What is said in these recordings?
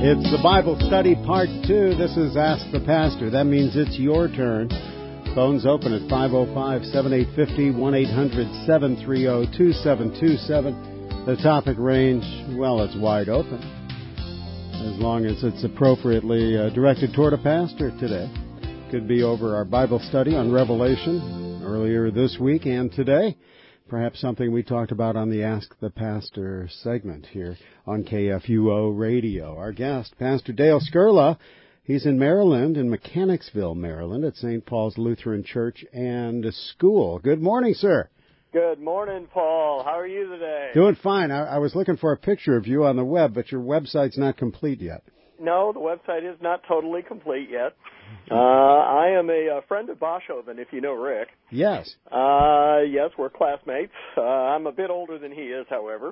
It's the Bible Study Part 2. This is Ask the Pastor. That means it's your turn. Phones open at 505-7850, 1-800-730-2727. The topic range, well, it's wide open, as long as it's appropriately directed toward a pastor today. Could be over our Bible study on Revelation earlier this week and today. Perhaps something we talked about on the Ask the Pastor segment here on KFUO Radio. Our guest, Pastor Dale Skirla, he's in Maryland, in Mechanicsville, Maryland, at St. Paul's Lutheran Church and School. Good morning, sir. Good morning, Paul. How are you today? Doing fine. I was looking for a picture of you on the web, but your website's not complete yet. No, the website is not totally complete yet. I am a friend of Boshoven, if you know Rick. Yes. Yes, we're classmates. I'm a bit older than he is, however.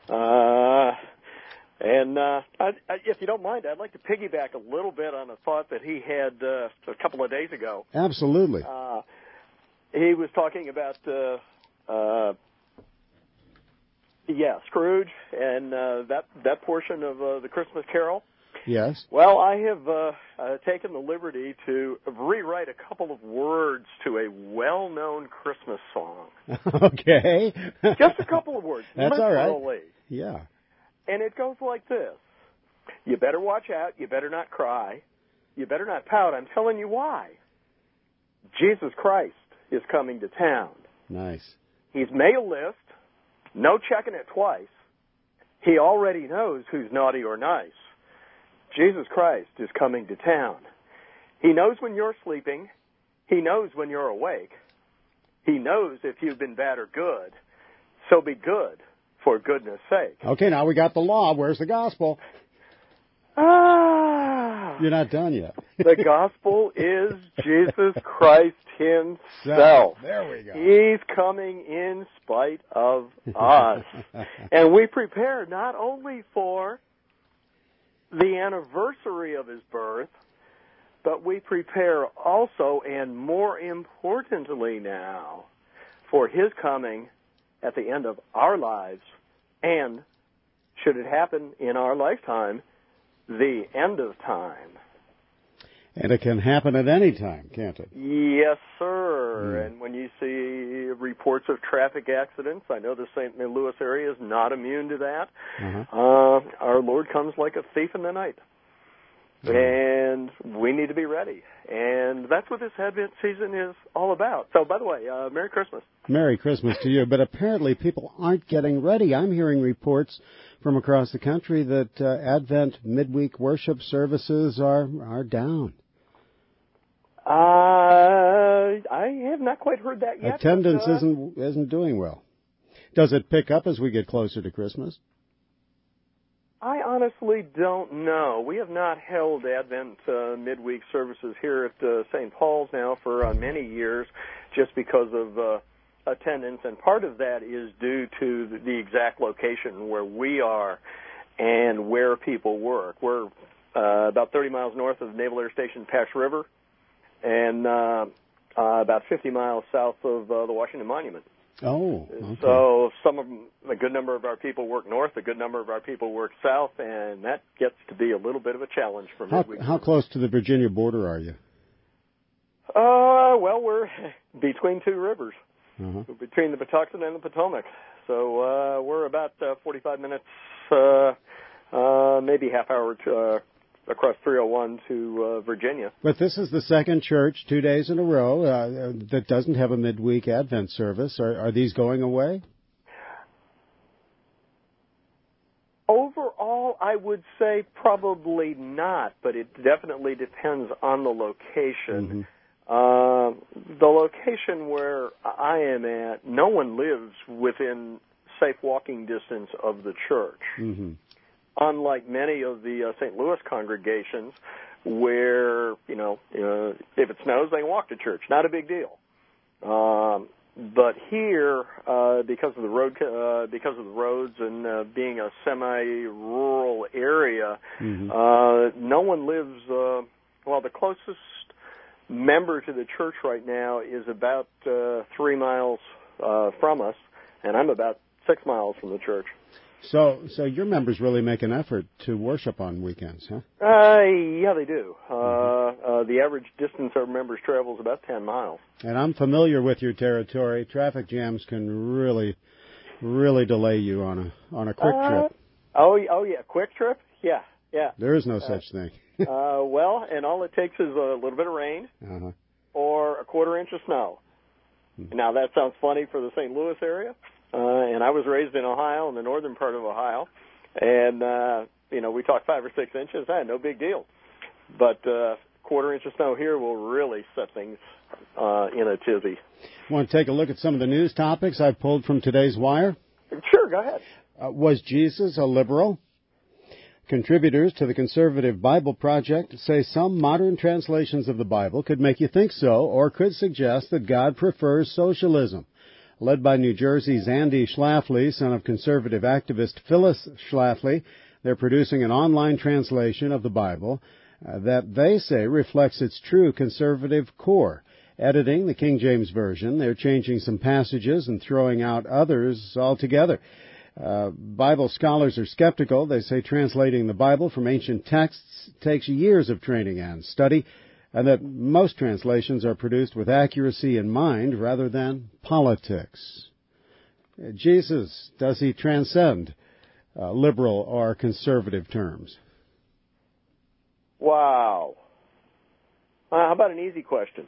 If you don't mind, I'd like to piggyback a little bit on a thought that he had a couple of days ago. Absolutely. He was talking about, Scrooge and that portion of the Christmas Carol. Yes. Well, I have taken the liberty to rewrite a couple of words to a well-known Christmas song. Okay. Just a couple of words. That's literally. all right. Yeah. And it goes like this. You better watch out. You better not cry. You better not pout. I'm telling you why. Jesus Christ is coming to town. Nice. He's made a list. No checking it twice. He already knows who's naughty or nice. Jesus Christ is coming to town. He knows when you're sleeping. He knows when you're awake. He knows if you've been bad or good. So be good, for goodness sake. Okay, now we got the law. Where's the gospel? You're not done yet. The gospel is Jesus Christ himself. There we go. He's coming in spite of us. And we prepare not only for the anniversary of his birth, but we prepare also, and more importantly now, for his coming at the end of our lives, and, should it happen in our lifetime, the end of time. And it can happen at any time, can't it? Yes, sir. Mm. And when you see reports of traffic accidents, I know the St. Louis area is not immune to that. Our Lord comes like a thief in the night. And we need to be ready. And that's what this Advent season is all about. So, by the way, Merry Christmas. Merry Christmas to you. But apparently people aren't getting ready. I'm hearing reports from across the country that Advent midweek worship services are down. I have not quite heard that yet. Attendance isn't doing well. Does it pick up as we get closer to Christmas? I honestly don't know. We have not held Advent midweek services here at St. Paul's now for many years just because of attendance, and part of that is due to the exact location where we are and where people work. We're about 30 miles north of Naval Air Station Pash River and about 50 miles south of the Washington Monument. Oh, okay. So a good number of our people work north, a good number of our people work south, and that gets to be a little bit of a challenge for midweek. How close to the Virginia border are you? Well, we're between two rivers, between the Patuxent and the Potomac. So we're about 45 minutes, maybe half hour across 301 to Virginia. But this is the second church 2 days in a row that doesn't have a midweek Advent service. Are these going away? Overall, I would say probably not, but it definitely depends on the location. The location where I am at, no one lives within safe walking distance of the church. Unlike many of the St. Louis congregations where, if it snows, they can walk to church. Not a big deal. But here, because of the roads and being a semi-rural area, no one lives, the closest member to the church right now is about 3 miles from us, and I'm about 6 miles from the church. So your members really make an effort to worship on weekends, huh? Yeah, they do. The average distance our members travel is about 10 miles. And I'm familiar with your territory. Traffic jams can really delay you on a quick trip. Oh yeah, quick trip? Yeah. There is no such thing. Well, and all it takes is a little bit of rain or a quarter inch of snow. Now, that sounds funny for the St. Louis area, and I was raised in Ohio, in the northern part of Ohio, and, we talk 5 or 6 inches. No big deal. But quarter inch of snow here will really set things in a tizzy. Want to take a look at some of the news topics I've pulled from today's wire? Sure, go ahead. Was Jesus a liberal? Contributors to the Conservative Bible Project say some modern translations of the Bible could make you think so, or could suggest that God prefers socialism. Led by New Jersey's Andy Schlafly, son of conservative activist Phyllis Schlafly, they're producing an online translation of the Bible that they say reflects its true conservative core. Editing the King James Version, they're changing some passages and throwing out others altogether. Bible scholars are skeptical. They say translating the Bible from ancient texts takes years of training and study, and that most translations are produced with accuracy in mind rather than politics. Jesus, does he transcend liberal or conservative terms? Wow. How about an easy question?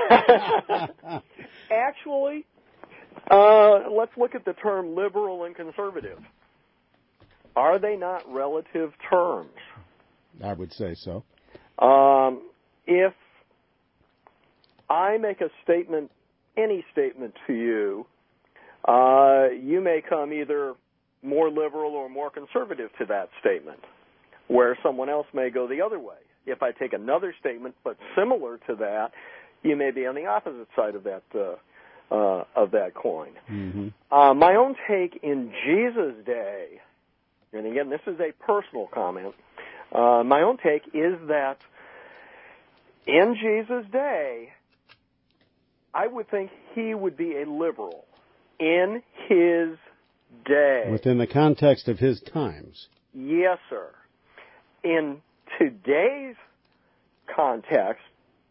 Actually, let's look at the term liberal and conservative. Are they not relative terms? I would say so. If I make a statement, any statement to you, you may come either more liberal or more conservative to that statement, where someone else may go the other way. If I take another statement but similar to that, you may be on the opposite side of that coin. Mm-hmm. My own take in Jesus' day, and again, this is a personal comment, my own take is that in Jesus' day, I would think he would be a liberal in his day. Within the context of his times. Yes, sir. In today's context,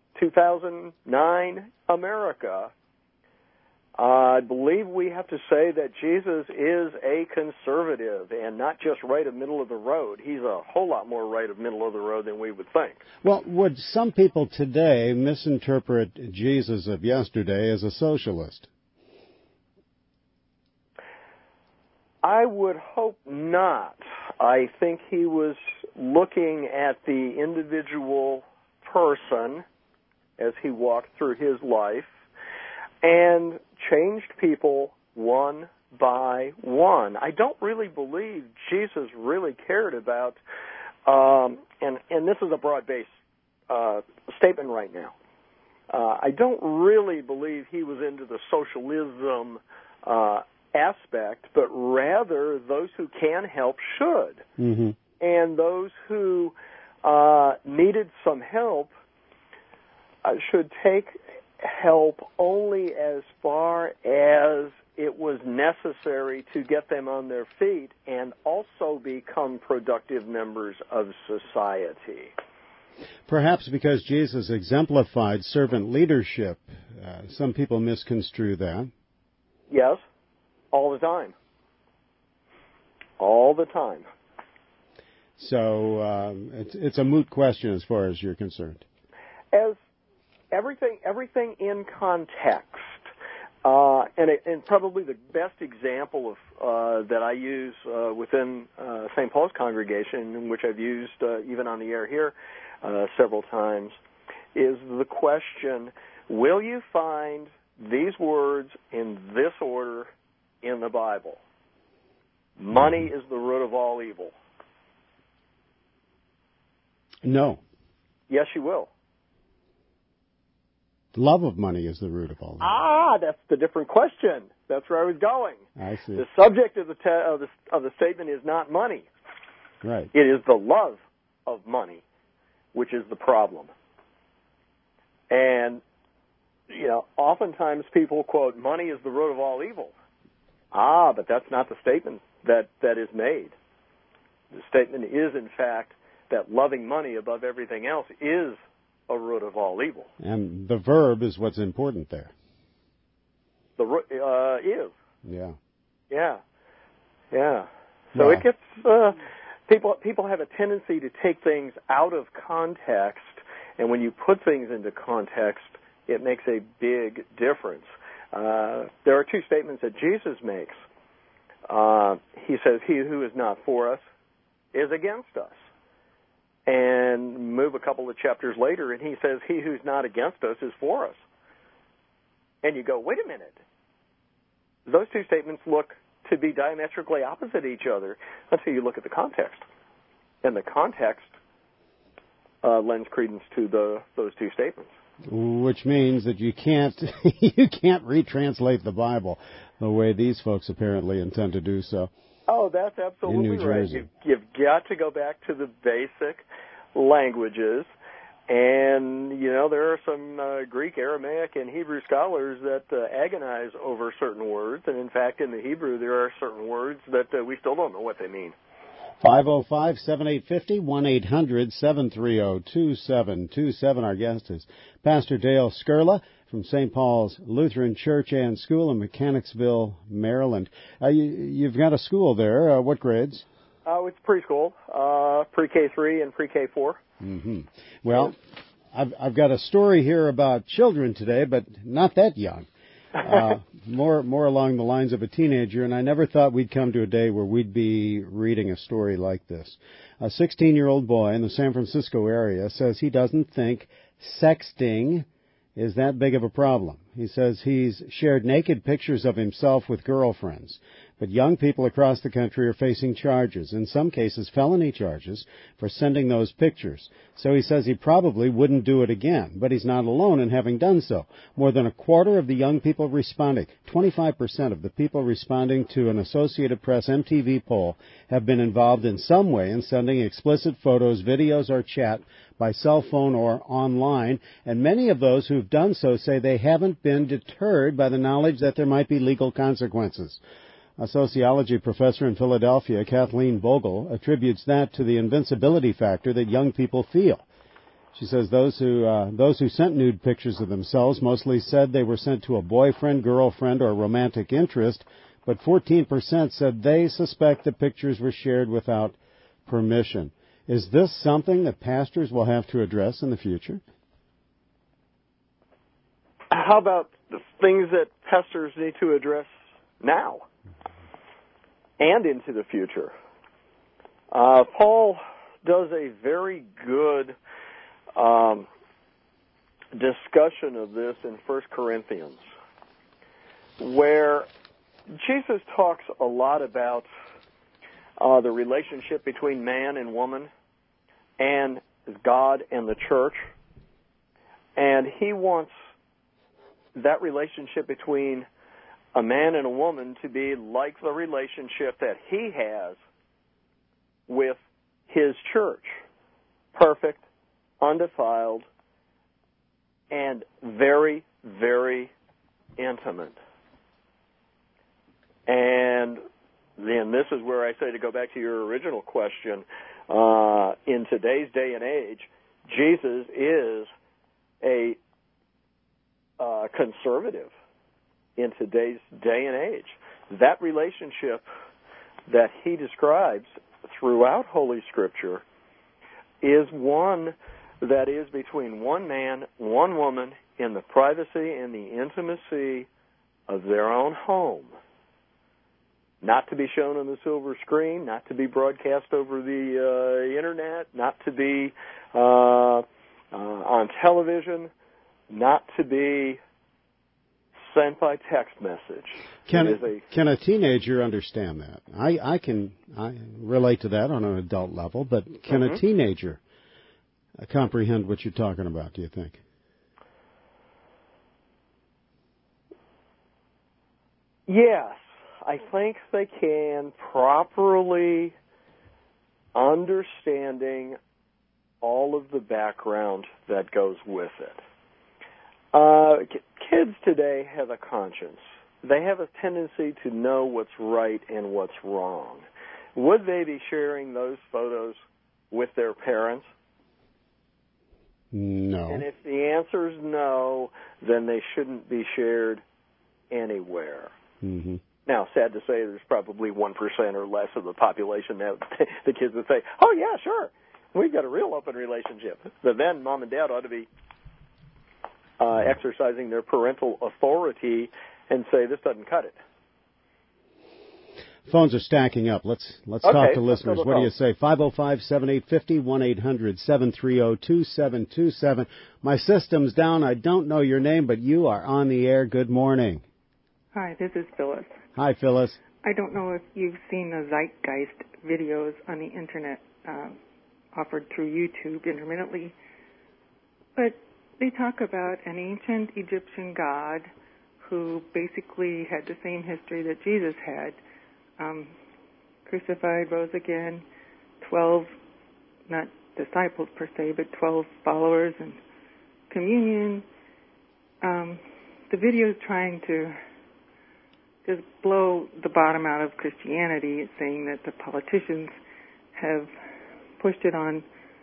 2009 America, I believe we have to say that Jesus is a conservative and not just right of middle of the road. He's a whole lot more right of middle of the road than we would think. Well, would some people today misinterpret Jesus of yesterday as a socialist? I would hope not. I think he was looking at the individual person as he walked through his life and changed people one by one. I don't really believe Jesus really cared about, and this is a broad-based statement right now, I don't really believe he was into the socialism aspect, but rather those who can help should. Mm-hmm. And those who needed some help should take help only as far as it was necessary to get them on their feet and also become productive members of society. Perhaps because Jesus exemplified servant leadership, some people misconstrue that. Yes, all the time. All the time. So it's a moot question as far as you're concerned. As everything in context, and probably the best example of that I use within St. Paul's congregation, in which I've used even on the air here several times, is the question: will you find these words in this order in the Bible? Money is the root of all evil. No. Yes, you will. Love of money is the root of all evil. That's the different question. That's where I was going. I see. The subject of the statement is not money. Right. It is the love of money, which is the problem. And, oftentimes people quote, money is the root of all evil. But that's not the statement that is made. The statement is, in fact, that loving money above everything else is a root of all evil. And the verb is what's important there. The root is. Yeah. Yeah. Yeah. So it gets people have a tendency to take things out of context, and when you put things into context, it makes a big difference. There are two statements that Jesus makes. He says, "He who is not for us is against us." And move a couple of chapters later, and he says, "He who's not against us is for us." And you go, wait a minute. Those two statements look to be diametrically opposite each other until you look at the context. And the context lends credence to those two statements. Which means that you can't retranslate the Bible the way these folks apparently intend to do so. Oh, that's absolutely in New Jersey. Right. You've got to go back to the basic languages. And, there are some Greek, Aramaic, and Hebrew scholars that agonize over certain words. And, in fact, in the Hebrew, there are certain words that we still don't know what they mean. 505-7850, 1-800-730-2727. Our guest is Pastor Dale Skurla from St. Paul's Lutheran Church and School in Mechanicsville, Maryland. You've got a school there. What grades? It's preschool, pre-K3 and pre-K4. Mm-hmm. Well, I've got a story here about children today, but not that young. More along the lines of a teenager, and I never thought we'd come to a day where we'd be reading a story like this. A 16-year-old boy in the San Francisco area says he doesn't think sexting is that big of a problem. He says he's shared naked pictures of himself with girlfriends. But young people across the country are facing charges, in some cases felony charges, for sending those pictures. So he says he probably wouldn't do it again, but he's not alone in having done so. More than a quarter of the young people responding, 25% of the people responding to an Associated Press MTV poll, have been involved in some way in sending explicit photos, videos, or chat by cell phone or online, and many of those who've done so say they haven't been deterred by the knowledge that there might be legal consequences. A sociology professor in Philadelphia, Kathleen Vogel, attributes that to the invincibility factor that young people feel. She says those who sent nude pictures of themselves mostly said they were sent to a boyfriend, girlfriend, or romantic interest, but 14% said they suspect the pictures were shared without permission. Is this something that pastors will have to address in the future? How about the things that pastors need to address now and into the future? Paul does a very good discussion of this in 1 Corinthians, where Jesus talks a lot about the relationship between man and woman and God and the church. And he wants that relationship between a man and a woman to be like the relationship that he has with his church. Perfect, undefiled, and very, very intimate. And then this is where I say, to go back to your original question, in today's day and age, Jesus is a conservative in today's day and age. That relationship that he describes throughout Holy Scripture is one that is between one man, one woman, in the privacy and the intimacy of their own home. Not to be shown on the silver screen, not to be broadcast over the internet, not to be on television, not to be sent by text message. Can a teenager understand that? I relate to that on an adult level, but can a teenager comprehend what you're talking about, do you think? Yes, I think they can, properly understanding all of the background that goes with it. Kids today have a conscience. they have a tendency to know what's right and what's wrong. Would they be sharing those photos with their parents? No. And if the answer is no, then they shouldn't be shared anywhere. Mm-hmm. Now, sad to say, there's probably 1% or less of the population that the kids would say, oh, yeah, sure, we've got a real open relationship. But then mom and dad ought to be exercising their parental authority and say, this doesn't cut it. Phones are stacking up. Let's talk to listeners. What do you say? 505-7850, 1-800-730-2727. My system's down. I don't know your name, but you are on the air. Good morning. Hi, this is Phyllis. Hi, Phyllis. I don't know if you've seen the Zeitgeist videos on the Internet offered through YouTube intermittently, but they talk about an ancient Egyptian god who basically had the same history that Jesus had. Crucified, rose again, 12, not disciples per se, but 12 followers and communion. The video is trying to just blow the bottom out of Christianity. It's saying that the politicians have pushed it on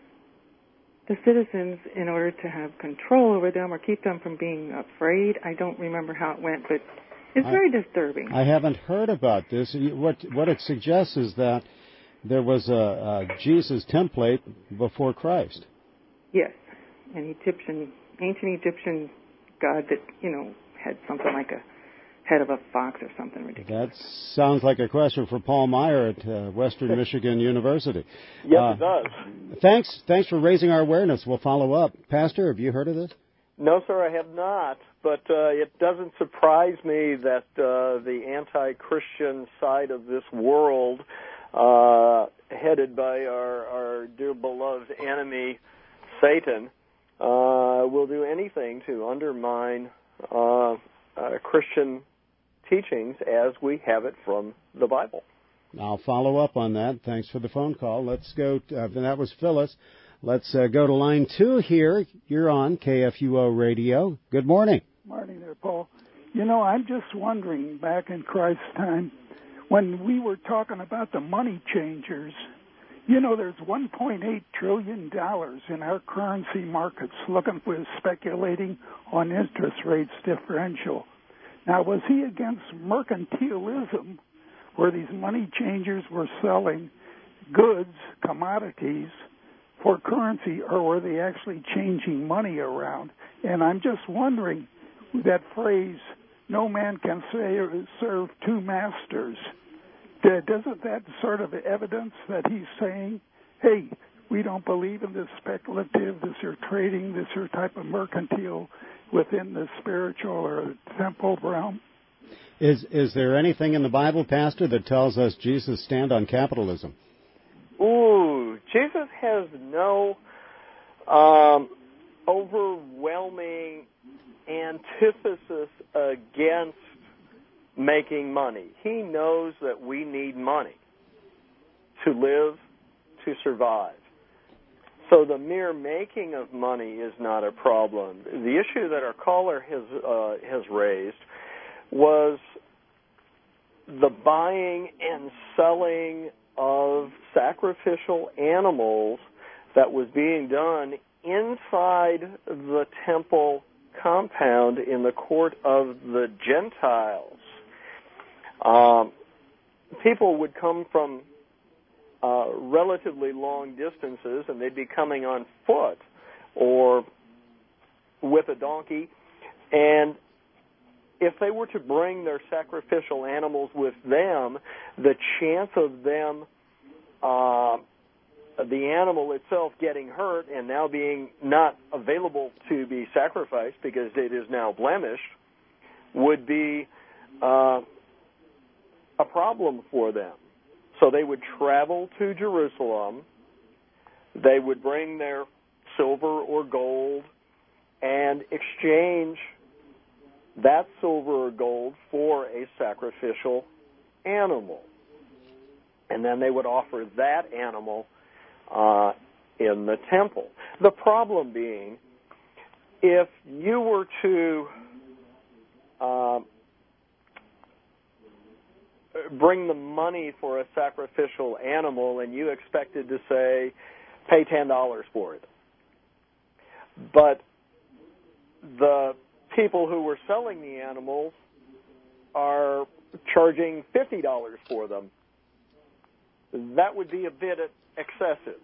the citizens in order to have control over them or keep them from being afraid. I don't remember how it went, but it's very disturbing. I haven't heard about this. What it suggests is that there was a Jesus template before Christ. Yes, an ancient Egyptian god that, had something like a head of a fox or something ridiculous. That sounds like a question for Paul Meyer at Western Michigan University. Yes, it does. Thanks for raising our awareness. We'll follow up. Pastor, have you heard of this? No, sir, I have not. But it doesn't surprise me that the anti-Christian side of this world, headed by our dear beloved enemy, Satan, will do anything to undermine Christian teachings as we have it from the Bible. I'll follow up on that. Thanks for the phone call. Let's go. That was Phyllis. Let's go to line 2 here. You're on KFUO Radio. Good morning. Morning there, Paul. I'm just wondering, back in Christ's time, when we were talking about the money changers, there's $1.8 trillion in our currency markets speculating on interest rates differential. Now, was he against mercantilism, where these money changers were selling goods, commodities, for currency, or were they actually changing money around? And I'm just wondering, that phrase, no man can serve two masters, doesn't that sort of evidence that he's saying, hey, we don't believe in this speculative, this here trading, this here type of mercantile within the spiritual or temple realm? Is there anything in the Bible, Pastor, that tells us Jesus' stand on capitalism? Ooh, Jesus has no overwhelming antithesis against making money. He knows that we need money to live, to survive. So the mere making of money is not a problem. The issue that our caller has raised was the buying and selling of sacrificial animals that was being done inside the temple compound in the court of the Gentiles. People would come from relatively long distances, and they'd be coming on foot or with a donkey, and if they were to bring their sacrificial animals with them, the chance of them, the animal itself getting hurt and now being not available to be sacrificed because it is now blemished, would be a problem for them. So they would travel to Jerusalem, they would bring their silver or gold and exchange that silver or gold for a sacrificial animal. And then they would offer that animal in the temple. The problem being, if you were to bring the money for a sacrificial animal and you expected to say, pay $10 for it. But the people who were selling the animals are charging $50 for them. That would be a bit excessive.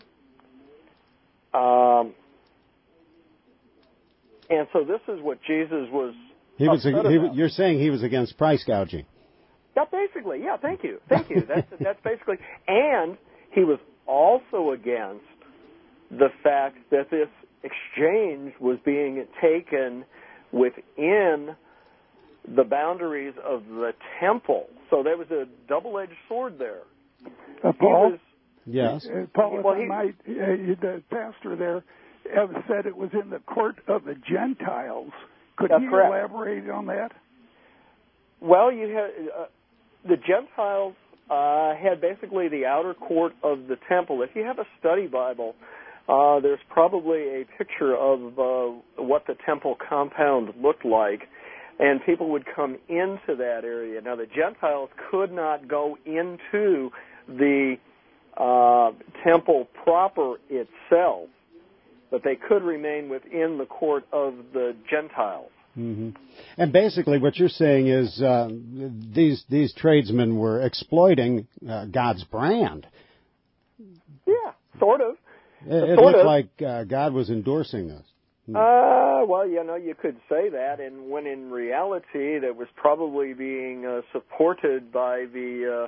And so this is what Jesus was. You're saying he was against price gouging. Yeah, basically. Yeah, thank you. That's basically. And he was also against the fact that this exchange was being taken within the boundaries of the temple. So there was a double-edged sword there. Paul? Yes. Paul, the pastor there said it was in the court of the Gentiles. Could you elaborate on that? Well, you had the Gentiles had basically the outer court of the temple. If you have a study Bible, there's probably a picture of what the temple compound looked like, and people would come into that area. Now, the Gentiles could not go into the temple proper itself, but they could remain within the court of the Gentiles. Mm-hmm. And basically what you're saying is these tradesmen were exploiting God's brand. Yeah, sort of. It looked like God was endorsing this. Well, you could say that, and when in reality that was probably being supported by the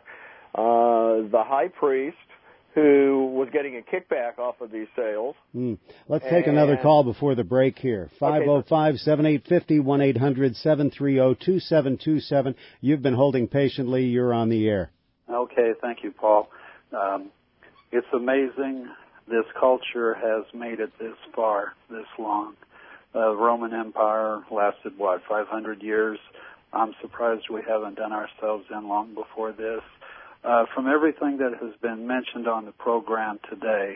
high priest, who was getting a kickback off of these sales. Let's take another call before the break here. 505-7850, 1-800-730-2727. You've been holding patiently. You're on the air. Okay, thank you, Paul. It's amazing this culture has made it this far, this long. The Roman Empire lasted, 500 years? I'm surprised we haven't done ourselves in long before this. From everything that has been mentioned on the program today,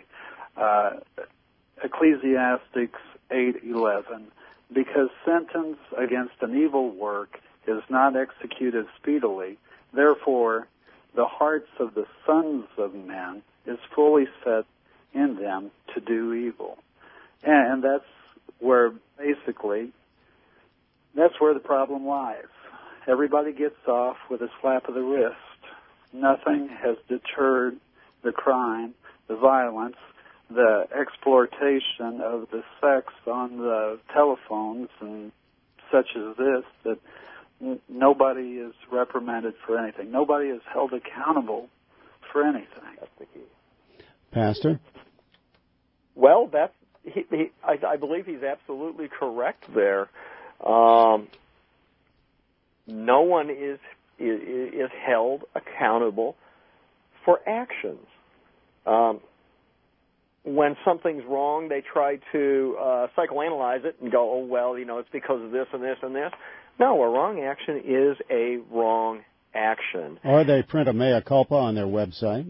Ecclesiastes 8:11, because sentence against an evil work is not executed speedily, therefore the hearts of the sons of men is fully set in them to do evil. And that's where that's where the problem lies. Everybody gets off with a slap of the wrist. Nothing has deterred the crime, the violence, the exploitation of the sex on the telephones and such as this, that nobody is reprimanded for anything. Nobody is held accountable for anything. That's the key. Pastor? Well, I believe he's absolutely correct there. No one is held accountable for actions. When something's wrong, they try to psychoanalyze it and go, it's because of this and this and this. No, a wrong action is a wrong action. Or they print a mea culpa on their website.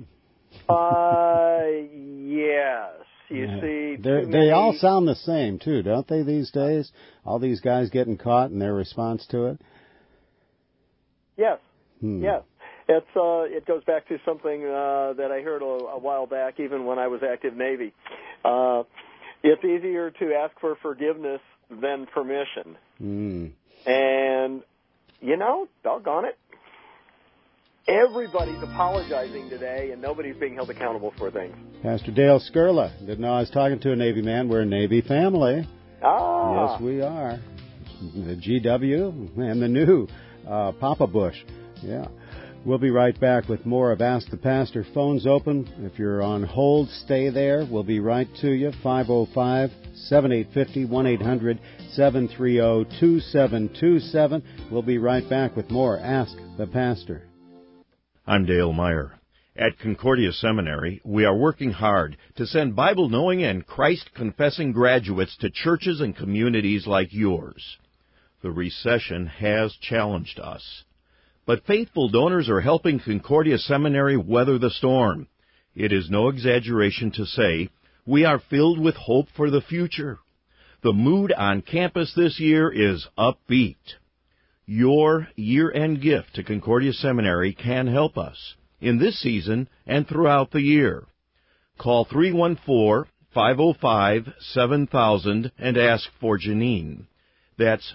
Yes. You see, they all sound the same, too, don't they, these days? All these guys getting caught and their response to it? Yes. Yes. It goes back to something that I heard a while back, even when I was active Navy. It's easier to ask for forgiveness than permission. And, doggone it, everybody's apologizing today, and nobody's being held accountable for things. Pastor Dale Skurla. Didn't know I was talking to a Navy man. We're a Navy family. Yes, we are. The GW and the new Papa Bush. Yeah. We'll be right back with more of Ask the Pastor. Phones open. If you're on hold, stay there. We'll be right to you. 505-7850, 1-800-730-2727. We'll be right back with more Ask the Pastor. I'm Dale Meyer. At Concordia Seminary, we are working hard to send Bible-knowing and Christ-confessing graduates to churches and communities like yours. The recession has challenged us, but faithful donors are helping Concordia Seminary weather the storm. It is no exaggeration to say we are filled with hope for the future. The mood on campus this year is upbeat. Your year-end gift to Concordia Seminary can help us in this season and throughout the year. Call 314-505-7000 and ask for Janine. That's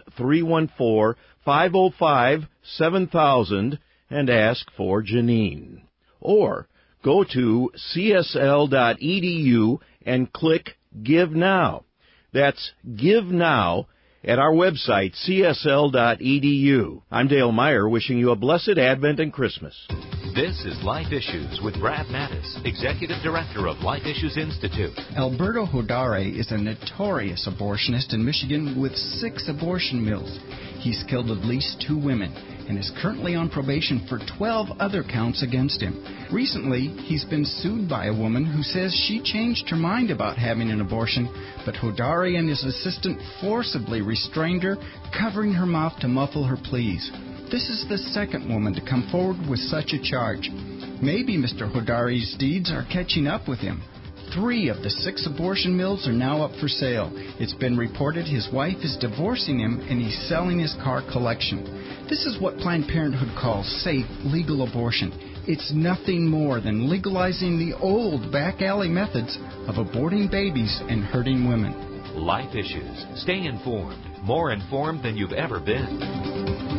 314-505-7000 and ask for Janine. Or go to csl.edu and click Give Now. That's Give Now at our website, csl.edu. I'm Dale Meyer, wishing you a blessed Advent and Christmas. This is Life Issues with Brad Mattis, Executive Director of Life Issues Institute. Alberto Hodare is a notorious abortionist in Michigan with 6 abortion mills. He's killed at least 2 women and is currently on probation for 12 other counts against him. Recently, he's been sued by a woman who says she changed her mind about having an abortion, but Hodare and his assistant forcibly restrained her, covering her mouth to muffle her pleas. This is the second woman to come forward with such a charge. Maybe Mr. Hodare's deeds are catching up with him. 3 of the 6 abortion mills are now up for sale. It's been reported his wife is divorcing him and he's selling his car collection. This is what Planned Parenthood calls safe, legal abortion. It's nothing more than legalizing the old back alley methods of aborting babies and hurting women. Life Issues. Stay informed. More informed than you've ever been.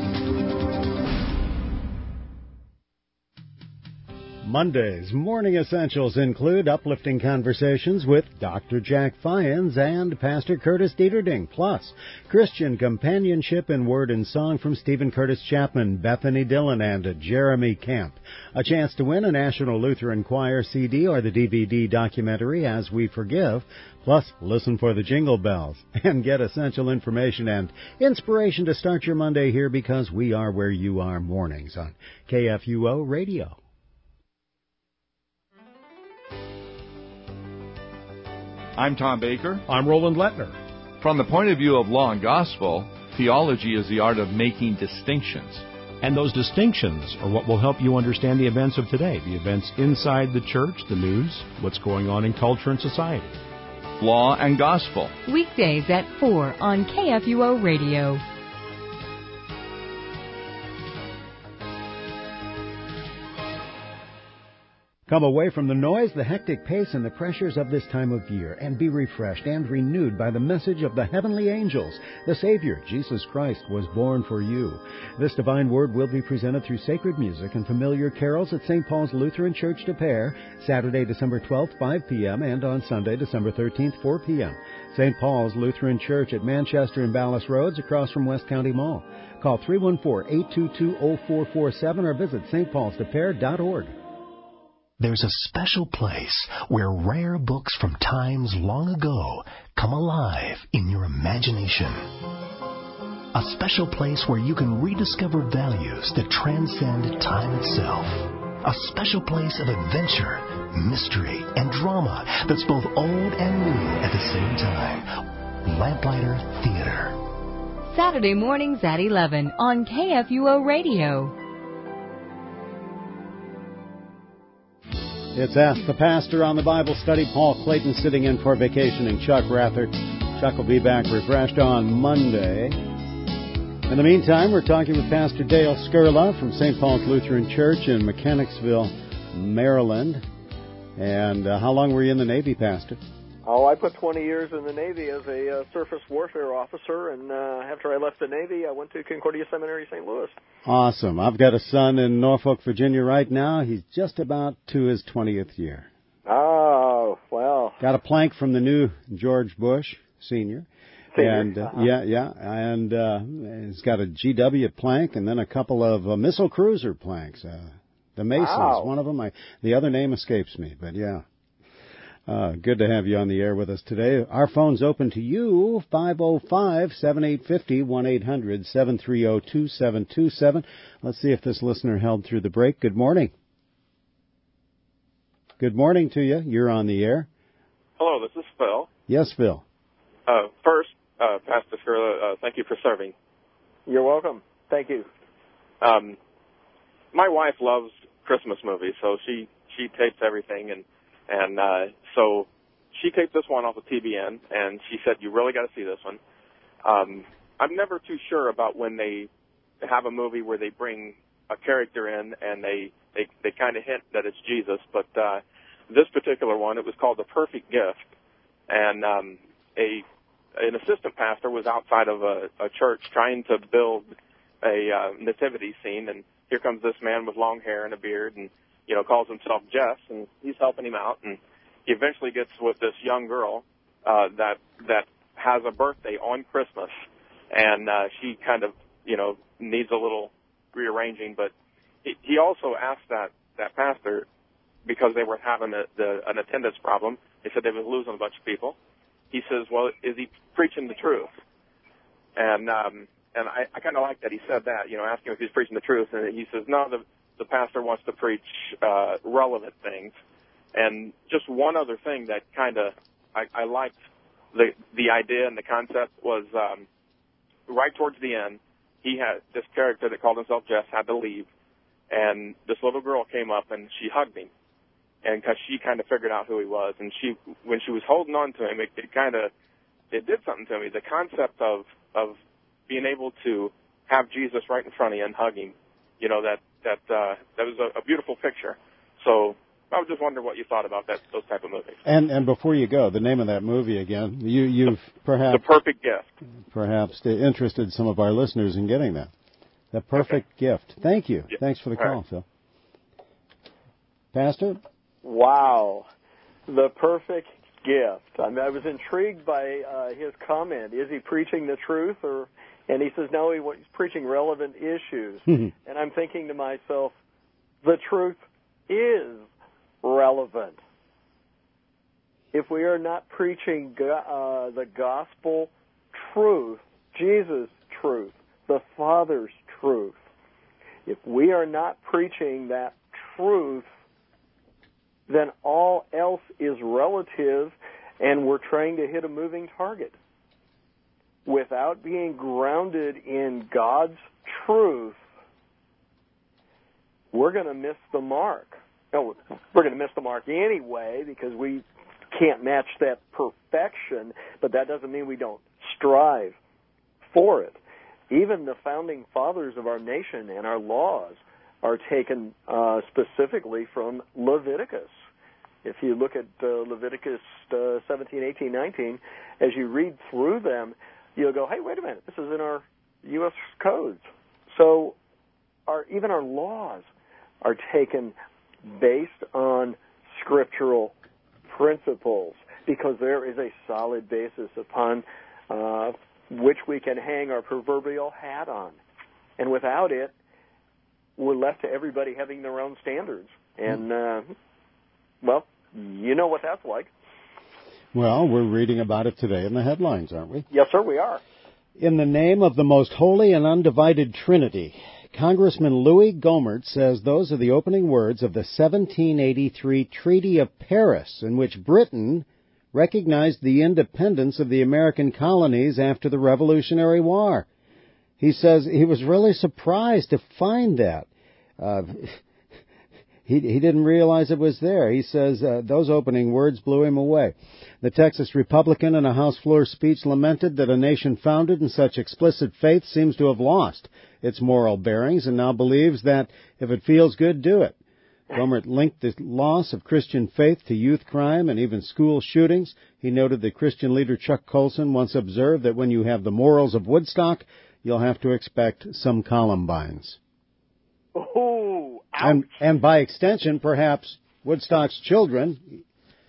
Monday's Morning Essentials include uplifting conversations with Dr. Jack Fyans and Pastor Curtis Dieterding, plus Christian companionship in word and song from Stephen Curtis Chapman, Bethany Dillon, and Jeremy Camp. A chance to win a National Lutheran Choir CD or the DVD documentary As We Forgive, plus listen for the jingle bells and get essential information and inspiration to start your Monday here, because we are where you are mornings on KFUO Radio. I'm Tom Baker. I'm Roland Lettner. From the point of view of law and gospel, theology is the art of making distinctions. And those distinctions are what will help you understand the events of today, the events inside the church, the news, what's going on in culture and society. Law and gospel. Weekdays at 4 on KFUO Radio. Come away from the noise, the hectic pace, and the pressures of this time of year, and be refreshed and renewed by the message of the heavenly angels. The Savior, Jesus Christ, was born for you. This divine word will be presented through sacred music and familiar carols at St. Paul's Lutheran Church de Pere, Saturday, December 12th, 5 p.m., and on Sunday, December 13th, 4 p.m. St. Paul's Lutheran Church at Manchester and Ballas Roads, across from West County Mall. Call 314-822-0447 or visit stpaulsdepere.org. There's a special place where rare books from times long ago come alive in your imagination. A special place where you can rediscover values that transcend time itself. A special place of adventure, mystery, and drama that's both old and new at the same time. Lamplighter Theater. Saturday mornings at 11 on KFUO Radio. It's Ask the Pastor on the Bible Study. Paul Clayton sitting in for vacationing Chuck Rather. Chuck will be back refreshed on Monday. In the meantime, we're talking with Pastor Dale Skurla from St. Paul's Lutheran Church in Mechanicsville, Maryland. And how long were you in the Navy, Pastor? Oh, I put 20 years in the Navy as a surface warfare officer, and after I left the Navy, I went to Concordia Seminary, St. Louis. Awesome. I've got a son in Norfolk, Virginia right now. He's just about to his 20th year. Oh, well. Got a plank from the new George Bush Sr. And and he's got a GW plank and then a couple of missile cruiser planks. The Masons, wow. One of them. The other name escapes me, but yeah. Good to have you on the air with us today. Our phone's open to you, 505-7850, 1-800-730-2727. Let's see if this listener held through the break. Good morning. Good morning to you. You're on the air. Hello, this is Phil. Yes, Phil. First, Pastor Skurla, thank you for serving. You're welcome. Thank you. My wife loves Christmas movies, so she tapes everything, and so she taped this one off of TBN, and she said, you really got to see this one. I'm never too sure about when they have a movie where they bring a character in and they kind of hint that it's Jesus. But this particular one, it was called The Perfect Gift, and an assistant pastor was outside of a church trying to build a nativity scene, and here comes this man with long hair and a beard, and calls himself Jess, and he's helping him out, and he eventually gets with this young girl that has a birthday on Christmas, and she kind of needs a little rearranging, but he also asked that pastor, because they were having an attendance problem. They said they were losing a bunch of people. He says, well, is he preaching the truth? And I kind of like that he said that, asking if he's preaching the truth. And he says, no, the pastor wants to preach relevant things. And just one other thing that kind of I liked the idea and the concept was right towards the end, he had this character that called himself Jess had to leave, and this little girl came up and she hugged him, and because she kind of figured out who he was, and when she was holding on to him, it did something to me. The concept of being able to have Jesus right in front of you and hug him, that was a beautiful picture. So I was just wondering what you thought about those type of movies. And before you go, the name of that movie again, you've perhaps... The Perfect Gift. Perhaps interested some of our listeners in getting that. The Perfect Gift. Thank you. Yeah. Thanks for the call, Phil. Pastor? Wow. The Perfect Gift. I was intrigued by his comment. Is he preaching the truth? And he says, no, he's preaching relevant issues. And I'm thinking to myself, the truth is relevant. If we are not preaching the gospel truth, Jesus' truth, the Father's truth, if we are not preaching that truth, then all else is relative, and we're trying to hit a moving target. Without being grounded in God's truth, we're going to miss the mark. No, we're going to miss the mark anyway because we can't match that perfection, but that doesn't mean we don't strive for it. Even the founding fathers of our nation and our laws are taken specifically from Leviticus. If you look at Leviticus 17, 18, 19, as you read through them, you'll go, hey, wait a minute, this is in our U.S. codes. So even our laws are taken based on scriptural principles because there is a solid basis upon which we can hang our proverbial hat on. And without it, we're left to everybody having their own standards. And, well, you know what that's like. Well, we're reading about it today in the headlines, aren't we? Yes, sir, we are. In the name of the most holy and undivided Trinity, Congressman Louis Gohmert says those are the opening words of the 1783 Treaty of Paris, in which Britain recognized the independence of the American colonies after the Revolutionary War. He says he was really surprised to find that. He didn't realize it was there. He says those opening words blew him away. The Texas Republican in a House floor speech lamented that a nation founded in such explicit faith seems to have lost its moral bearings and now believes that if it feels good, do it. Gohmert linked the loss of Christian faith to youth crime and even school shootings. He noted that Christian leader Chuck Colson once observed that when you have the morals of Woodstock, you'll have to expect some Columbines. Oh, ouch. And by extension, perhaps Woodstock's children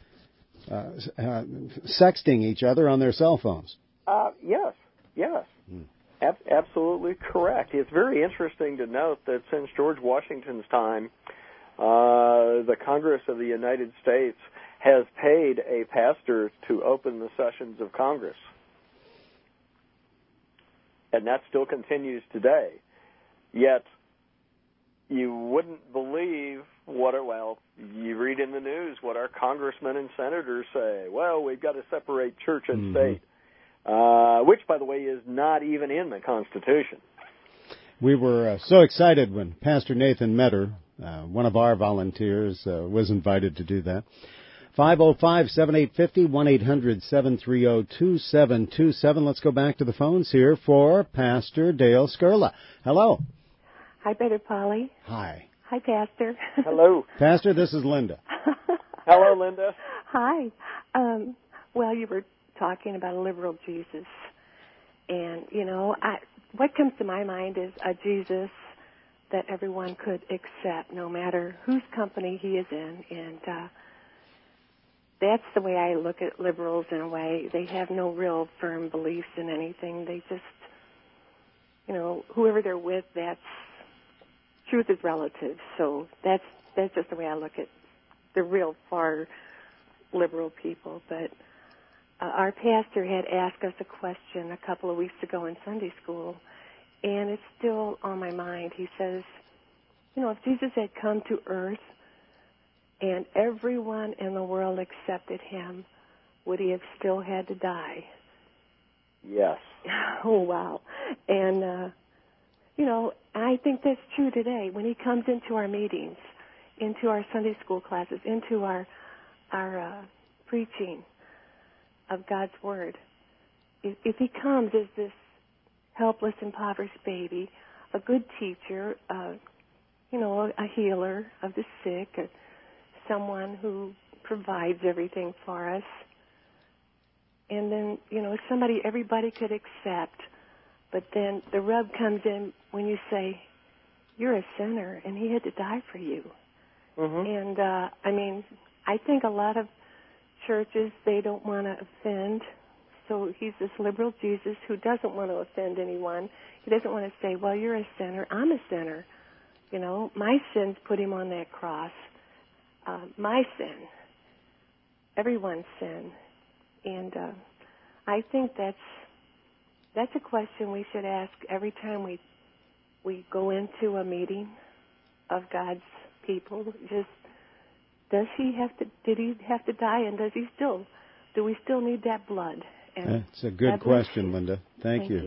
sexting each other on their cell phones. Yes. Absolutely correct. It's very interesting to note that since George Washington's time, the Congress of the United States has paid a pastor to open the sessions of Congress. And that still continues today. Yet, you wouldn't believe you read in the news what our congressmen and senators say. Well, we've got to separate church and state, which, by the way, is not even in the Constitution. We were so excited when Pastor Nathan Metter, one of our volunteers, was invited to do that. 505-7850, 1-800-730-2727. Let's go back to the phones here for Pastor Dale Skurla. Hello. Hi, Brother Polly. Hi. Hi, Pastor. Hello. Pastor, this is Linda. Hello, Linda. Hi. Well, you were talking about a liberal Jesus. And, what comes to my mind is a Jesus that everyone could accept, no matter whose company he is in. And that's the way I look at liberals in a way. They have no real firm beliefs in anything. They just, whoever they're with, truth is relative. So that's just the way I look at the real far liberal people. But our pastor had asked us a question a couple of weeks ago in Sunday school, and it's still on my mind. He says, if Jesus had come to earth and everyone in the world accepted him, would he have still had to die? Yes. Oh, wow. And, I think that's true today. When he comes into our meetings, into our Sunday school classes, into our preaching of God's Word, if he comes as this helpless, impoverished baby, a good teacher, a healer of the sick, someone who provides everything for us, and then, somebody everybody could accept, but then the rub comes in when you say, you're a sinner, and he had to die for you. Mm-hmm. And, I think a lot of churches, they don't want to offend, so he's this liberal Jesus who doesn't want to offend anyone. He doesn't want to say, well, you're a sinner, I'm a sinner. My sins put him on that cross. My sin, everyone's sin. And I think that's a question we should ask every time we go into a meeting of God's people. Just, did he have to die, and do we still need that blood? And that's a good question, Linda. Thank you.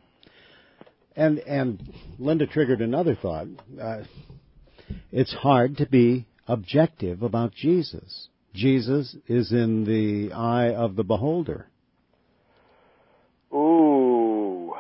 And Linda triggered another thought. It's hard to be objective about Jesus. Jesus is in the eye of the beholder. Ooh.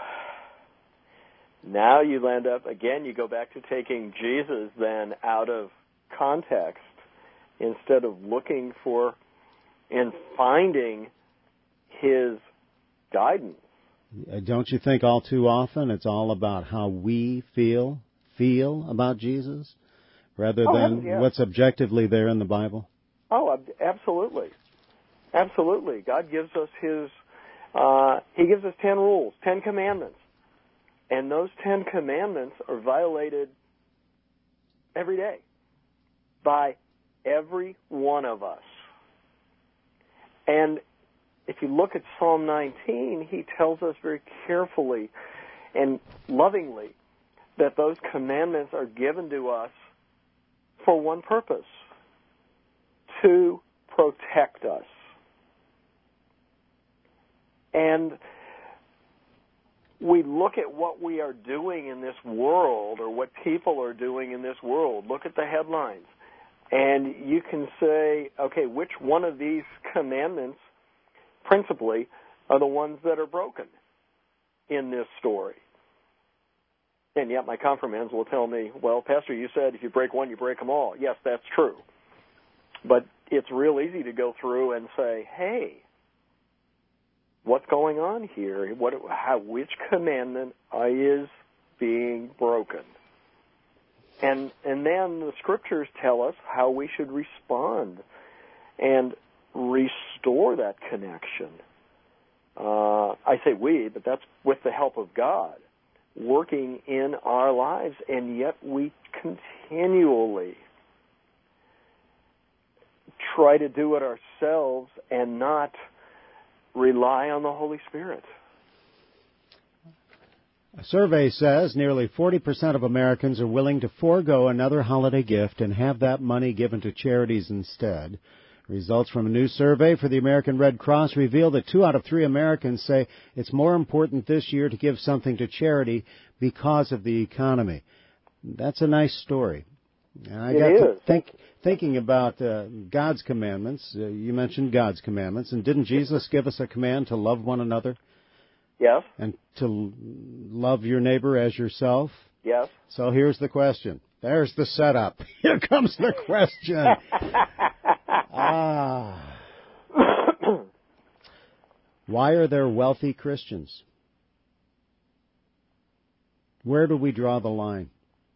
Now you land up, again, you go back to taking Jesus then out of context instead of looking for and finding his guidance. Don't you think all too often it's all about how we feel about Jesus rather than what's objectively there in the Bible? Oh, absolutely. Absolutely. God gives us he gives us 10 rules, 10 commandments. And those 10 commandments are violated every day by every one of us. And if you look at Psalm 19, he tells us very carefully and lovingly that those commandments are given to us for one purpose: to protect us. And we look at what we are doing in this world, or what people are doing in this world. Look at the headlines. And you can say, okay, which one of these commandments, principally, are the ones that are broken in this story? And yet my confirmands will tell me, well, Pastor, you said if you break one, you break them all. Yes, that's true. But it's real easy to go through and say, hey, what's going on here? Which commandment is being broken? And then the Scriptures tell us how we should respond and restore that connection. I say we, but that's with the help of God working in our lives, and yet we continually try to do it ourselves and not rely on the Holy Spirit. A survey says nearly 40% of Americans are willing to forego another holiday gift and have that money given to charities instead. Results from a new survey for the American Red Cross reveal that 2 out of 3 Americans say it's more important this year to give something to charity because of the economy. That's a nice story. And I got thinking about God's commandments. You mentioned God's commandments, and didn't Jesus give us a command to love one another? Yes. And to love your neighbor as yourself? Yes. So here's the question. There's the setup. Here comes the question. Why are there wealthy Christians? Where do we draw the line?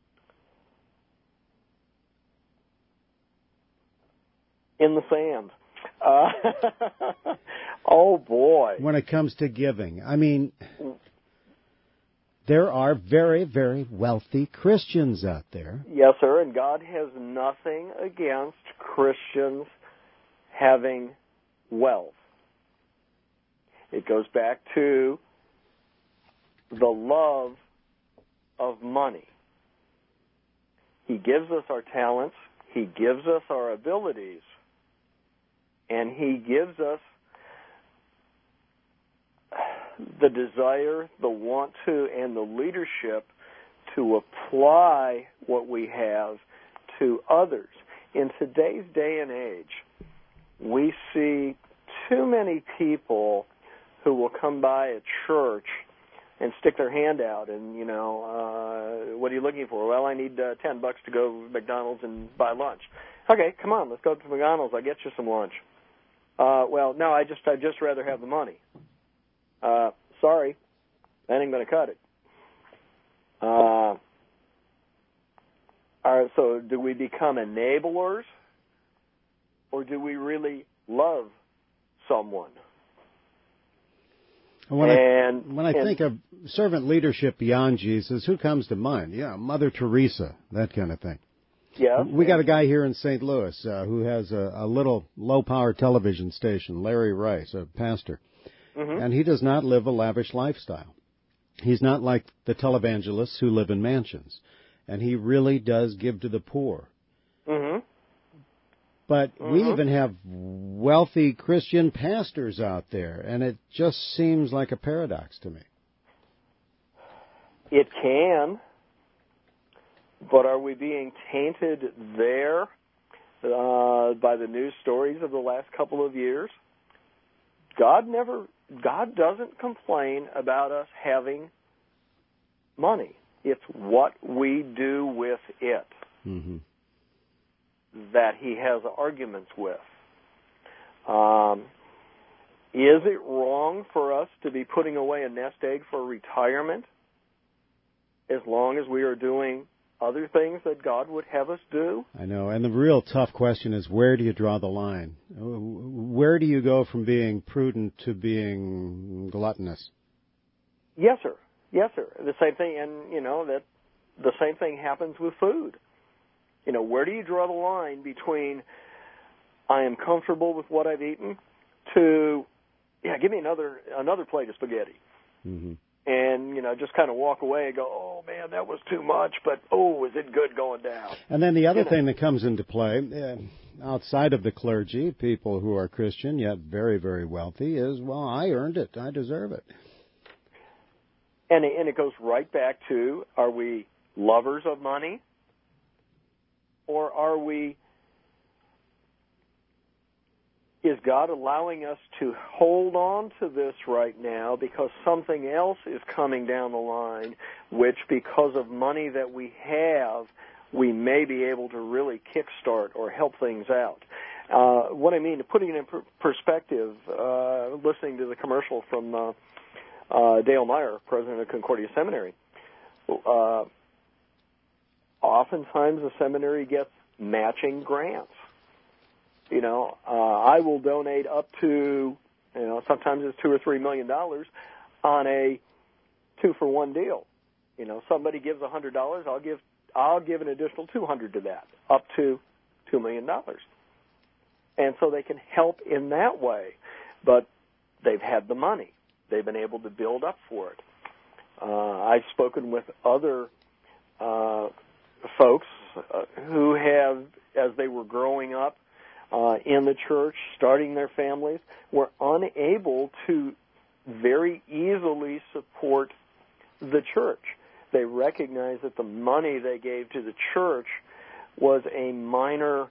In the sand. Oh, boy. When it comes to giving. I mean, there are very, very wealthy Christians out there. Yes, sir, and God has nothing against Christians having wealth. It goes back to the love of money. He gives us our talents. He gives us our abilities. And He gives us the desire, the want to, and the leadership to apply what we have to others. In today's day and age, we see too many people who will come by a church and stick their hand out and, what are you looking for? Well, I need $10 to go to McDonald's and buy lunch. Okay, come on, let's go to McDonald's. I'll get you some lunch. Well, no, I'd just rather have the money. Sorry, that ain't going to cut it. All right, so do we become enablers, or do we really love someone? When I think of servant leadership beyond Jesus, who comes to mind? Yeah, Mother Teresa, that kind of thing. Yeah. We got a guy here in St. Louis who has a little low-power television station, Larry Rice, a pastor. Mm-hmm. And he does not live a lavish lifestyle. He's not like the televangelists who live in mansions. And he really does give to the poor. Mm-hmm. But we even have wealthy Christian pastors out there, and it just seems like a paradox to me. It can, but are we being tainted there by the news stories of the last couple of years? God doesn't complain about us having money. It's what we do with it that He has arguments with. Is it wrong for us to be putting away a nest egg for retirement as long as we are doing other things that God would have us do? I know, and the real tough question is, where do you draw the line? Where do you go from being prudent to being gluttonous? Yes, sir. Yes, sir. The same thing, and that the same thing happens with food. Where do you draw the line between I am comfortable with what I've eaten to, give me another plate of spaghetti. Mm-hmm. And, just kind of walk away and go, oh, man, that was too much, but, is it good going down? And then the other thing that comes into play, outside of the clergy, people who are Christian yet very, very wealthy, is, well, I earned it. I deserve it. And it goes right back to, are we lovers of money? Or is God allowing us to hold on to this right now because something else is coming down the line, which because of money that we have, we may be able to really kickstart or help things out? What I mean, putting it in perspective, listening to the commercial from Dale Meyer, president of Concordia Seminary, oftentimes the seminary gets matching grants. I will donate up to, sometimes it's $2 or $3 million on a 2-for-1 deal. Somebody gives $100, I'll give an additional $200 to that, up to $2 million. And so they can help in that way, but they've had the money. They've been able to build up for it. I've spoken with other folks who have, as they were growing up in the church, starting their families, were unable to very easily support the church. They recognized that the money they gave to the church was a minor,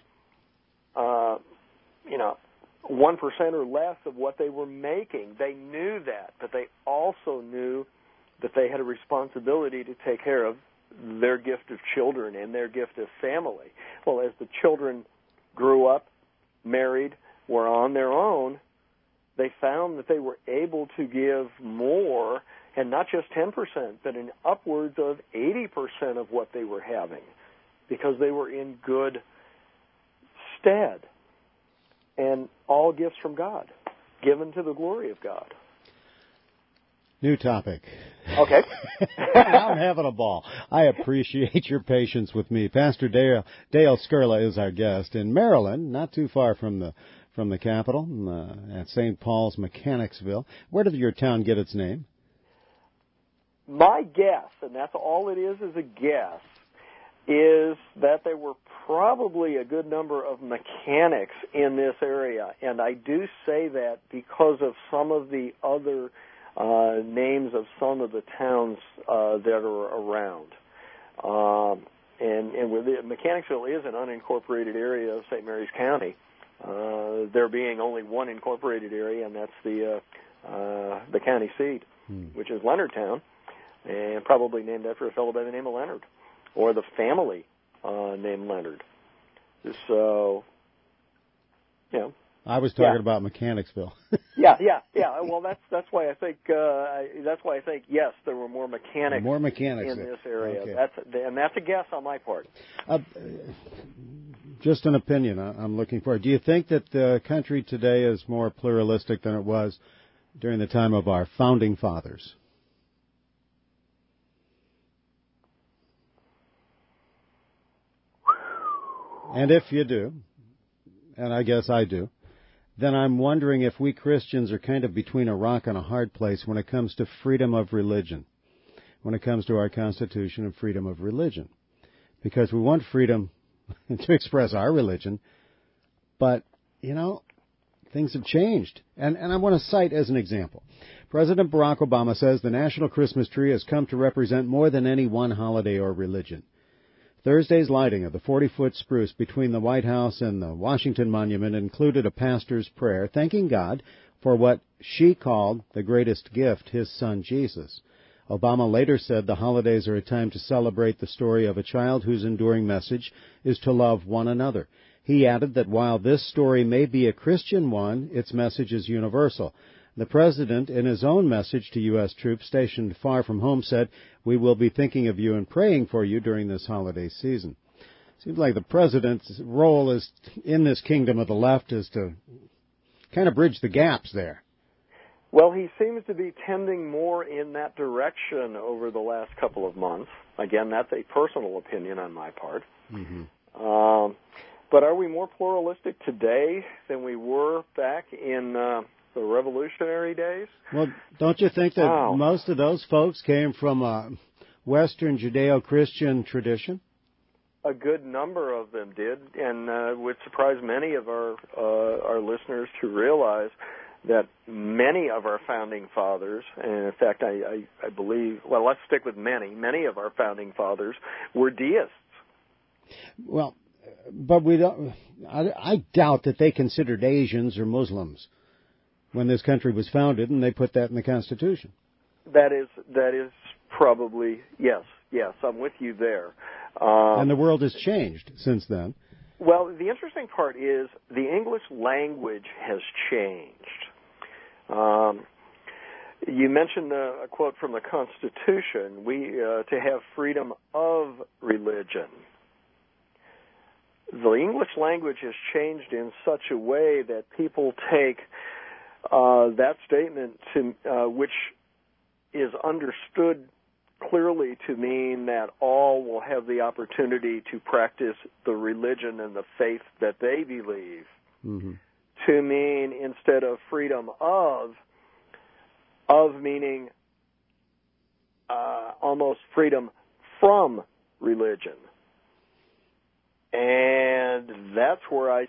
1% or less of what they were making. They knew that, but they also knew that they had a responsibility to take care of their gift of children and their gift of family. Well, as the children grew up, married, were on their own, they found that they were able to give more, and not just 10%, but in upwards of 80% of what they were having, because they were in good stead. And all gifts from God, given to the glory of God. New topic. Okay. I'm having a ball. I appreciate your patience with me. Pastor Dale Skurla is our guest in Maryland, not too far from the capital, at St. Paul's, Mechanicsville. Where did your town get its name? My guess, and that's all it is a guess, is that there were probably a good number of mechanics in this area. And I do say that because of some of the other names of some of the towns that are around. And Mechanicsville is an unincorporated area of St. Mary's County. There being only one incorporated area, and that's the county seat, which is Leonardtown, and probably named after a fellow by the name of Leonard, or the family named Leonard. So, I was talking about Mechanicsville. Yeah. Well, that's why I think yes, there were more mechanics in this area. Okay. That's a guess on my part. Just an opinion I'm looking for. Do you think that the country today is more pluralistic than it was during the time of our founding fathers? And if you do, and I guess I do, then I'm wondering if we Christians are kind of between a rock and a hard place when it comes to freedom of religion, when it comes to our Constitution and freedom of religion. Because we want freedom to express our religion, but, things have changed. And I want to cite as an example. President Barack Obama says the national Christmas tree has come to represent more than any one holiday or religion. Thursday's lighting of the 40-foot spruce between the White House and the Washington Monument included a pastor's prayer thanking God for what she called the greatest gift, his son Jesus. Obama later said the holidays are a time to celebrate the story of a child whose enduring message is to love one another. He added that while this story may be a Christian one, its message is universal. The President, in his own message to U.S. troops stationed far from home, said, "We will be thinking of you and praying for you during this holiday season." Seems like the President's role is in this kingdom of the left is to kind of bridge the gaps there. Well, he seems to be tending more in that direction over the last couple of months. Again, that's a personal opinion on my part. Mm-hmm. But are we more pluralistic today than we were back in the Revolutionary days? Well, don't you think that most of those folks came from a Western Judeo-Christian tradition? A good number of them did, and it would surprise many of our listeners to realize that many of our founding fathers, and in fact I believe, well, let's stick with many of our founding fathers were deists. Well, but we don't. I doubt that they considered Asians or Muslims when this country was founded, and they put that in the Constitution. That is probably yes. I'm with you there. And the world has changed since then. Well, the interesting part is the English language has changed. You mentioned a quote from the Constitution: "We to have freedom of religion." The English language has changed in such a way that people take that statement to which is understood clearly to mean that all will have the opportunity to practice the religion and the faith that they believe, to mean instead of freedom of meaning almost freedom from religion. And that's where I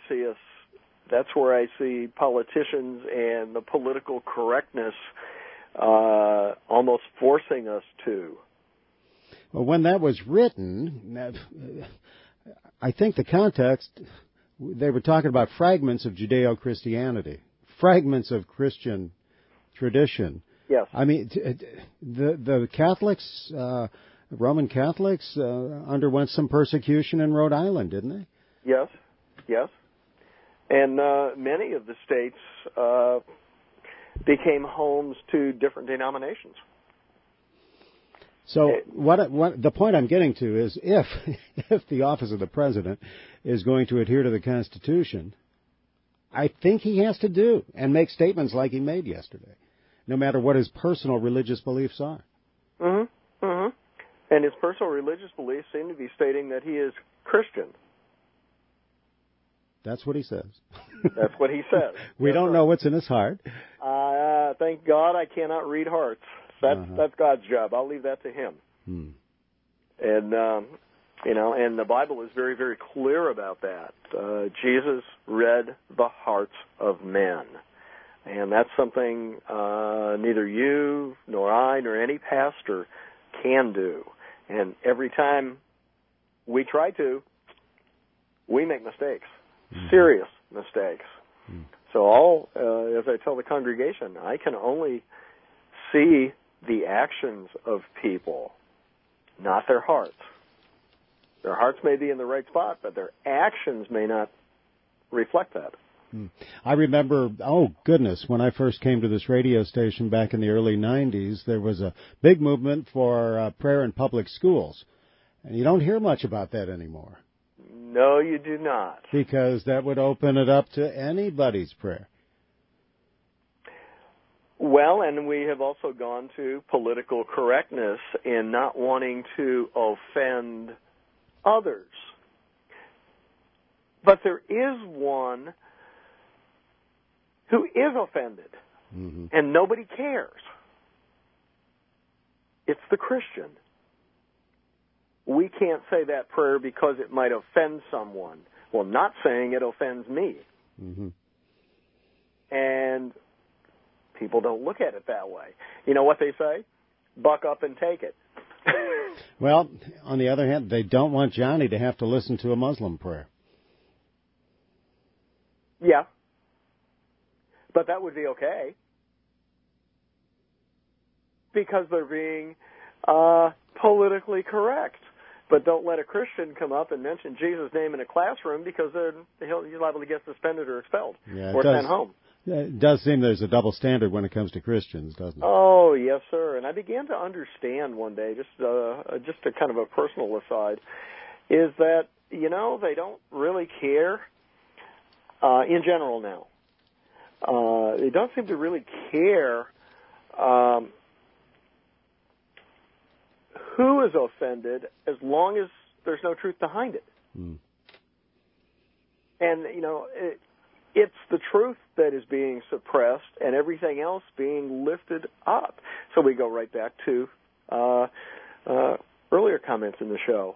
see politicians and the political correctness almost forcing us to. Well, when that was written, I think the context, they were talking about fragments of Judeo-Christianity, fragments of Christian tradition. Yes. I mean, the Catholics, Roman Catholics, underwent some persecution in Rhode Island, didn't they? Yes, yes. And many of the states became homes to different denominations. So what the point I'm getting to is if the office of the president is going to adhere to the Constitution, I think he has to do and make statements like he made yesterday, no matter what his personal religious beliefs are. Mm-hmm. Mm-hmm. And his personal religious beliefs seem to be stating that he is Christian. That's what he says. That's what he says. We don't know what's in his heart. Thank God I cannot read hearts. That's God's job. I'll leave that to him. And and the Bible is very, very clear about that. Jesus read the hearts of men, and that's something neither you nor I nor any pastor can do. And every time we try to, we make mistakes, serious mistakes. So as I tell the congregation, I can only see the actions of people, not their hearts. Their hearts may be in the right spot, but their actions may not reflect that. I remember, when I first came to this radio station back in the early 90s, there was a big movement for prayer in public schools. And you don't hear much about that anymore. No, you do not. Because that would open it up to anybody's prayer. Well, and we have also gone to political correctness in not wanting to offend others. But there is one who is offended, and nobody cares. It's the Christian. We can't say that prayer because it might offend someone. Well, not saying it offends me. And people don't look at it that way. You know what they say? Buck up and take it. Well, on the other hand, they don't want Johnny to have to listen to a Muslim prayer. Yeah. But that would be okay. Because they're being politically correct. But don't let a Christian come up and mention Jesus' name in a classroom because he's liable to get suspended or expelled or sent home. It does seem there's a double standard when it comes to Christians, doesn't it? Oh, yes, sir. And I began to understand one day, just a kind of a personal aside, is that, they don't really care in general now. They don't seem to really care who is offended as long as there's no truth behind it. And, it's the truth that is being suppressed and everything else being lifted up. So we go right back to earlier comments in the show.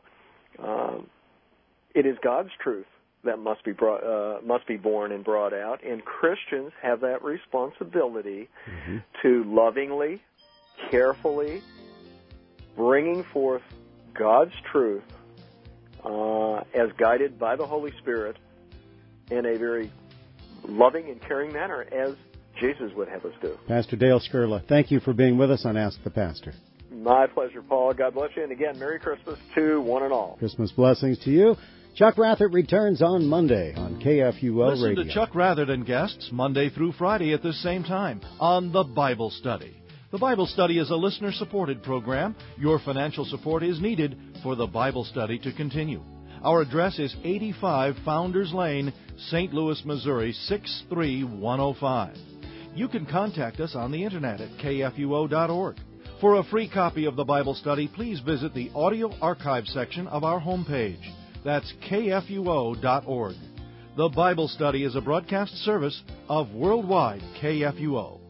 It is God's truth that must be born and brought out, and Christians have that responsibility to lovingly, carefully, bringing forth God's truth as guided by the Holy Spirit in a very loving and caring manner, as Jesus would have us do. Pastor Dale Skurla, thank you for being with us on Ask the Pastor. My pleasure, Paul. God bless you. And again, Merry Christmas to one and all. Christmas blessings to you. Chuck Rathert returns on Monday on KFUO Listen Radio. to Chuck Rathert and guests Monday through Friday at the same time on The Bible Study. The Bible Study is a listener-supported program. Your financial support is needed for The Bible Study to continue. Our address is 85 Founders Lane, St. Louis, Missouri, 63105. You can contact us on the internet at kfuo.org. For a free copy of the Bible Study, please visit the audio archive section of our homepage. That's kfuo.org. The Bible Study is a broadcast service of Worldwide KFUO.